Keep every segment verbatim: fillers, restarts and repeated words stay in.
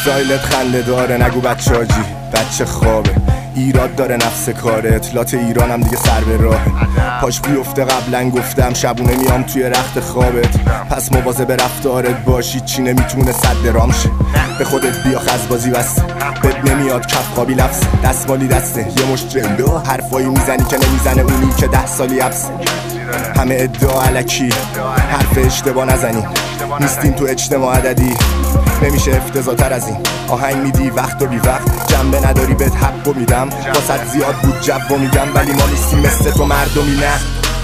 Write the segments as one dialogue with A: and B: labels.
A: استایلت خنده داره، نگو بچه آجی بچه خوابه. ایراد داره نفس کاره، اطلاعات ایرانم دیگه سر به راه. پاش بیفته قبلا گفتم شبونه میام توی رخت خوابت. پس مواظب رفتارت باشی، چی نمیتونه صد رامشه. به خودت بیا خزبازی بس بد نمیاد کف قابی لفظ. دستمالی دسته یه مشت جلو، حرفایی میزنی که نمیزنه اونی که ده سالی حبس. همه ادعا علکی، حرف اشتباه نزنی، نیستیم تو اجتماع عددی. نمیشه افتضاح‌تر از این. آهنگ میدی وقت و بی وقت، جنبه نداری بهت حقو میدم. واسط زیاد بود جو میگم، ولی ما نیستیم مثل تو مردمی. نه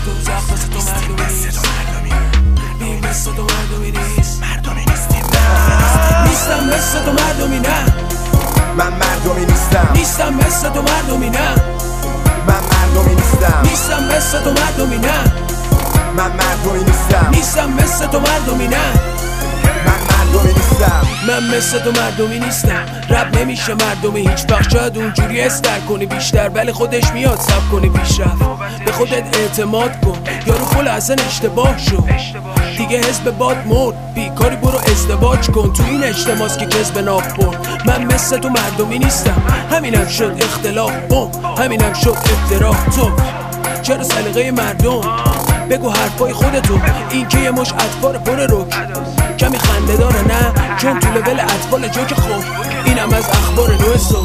B: نیستم مثل تو مردمی، نه
A: من مردمی نیستم.
B: نیستم مثل تو مردمی، نه
A: من مردمی نیستم.
B: نیستم مثل تو مردمی، نه
A: من مردمی نیستم.
B: نیستم مثل تو مردمی، نه
A: من مردمی نیستم.
B: من مثل تو مردمی نیستم. رب نمیشه مردمی هیچ وقت، شاید اونجوری استر کنی بیشتر، ولی خودش میاد سب کنی پیشرفت. به خودت اعتماد کن، یارو پل اصلا اشتباه شو دیگه. حزب باد مرد، بیکاری برو ازدواج کن. تو این اجتماعست که کذب ناف برد. من مثل تو مردمی نیستم، همینم شد اختلاف بم، همینم شد افتراح. تو چرا سلیقه مردم؟ بگو حرفای خودتو. این که یه مش اطفال پر رک، کمی خنده داره نه چون تو لول اطفال جوک خوب. اینم از اخبار نو صبح.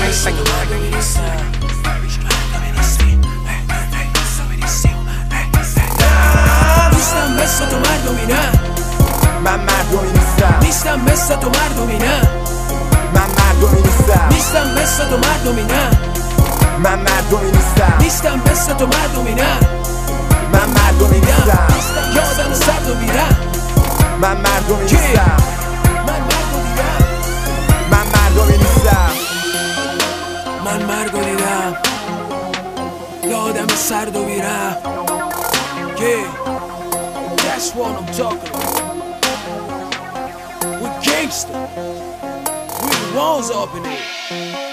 B: نیستم مثل تو مردمی، نه
A: من مردمی نیستم.
B: نیستم مثل تو مردمی، نه
A: من مردمی نیستم.
B: نیستم مثل تو مردمی، نه
A: من مردمی نیستم.
B: نیستم مثل تو مردمی، نه
A: من مردمی نیستم.
B: یادم سرد و بیرم.
A: من مردمی نیستم.
B: من مرگ و دیدم.
A: من مردمی نیستم.
B: من مرگ و دیدم. یادم سرد و بیرم. Yeah, that's what I'm talking about. We gangsta. We the ones up in here.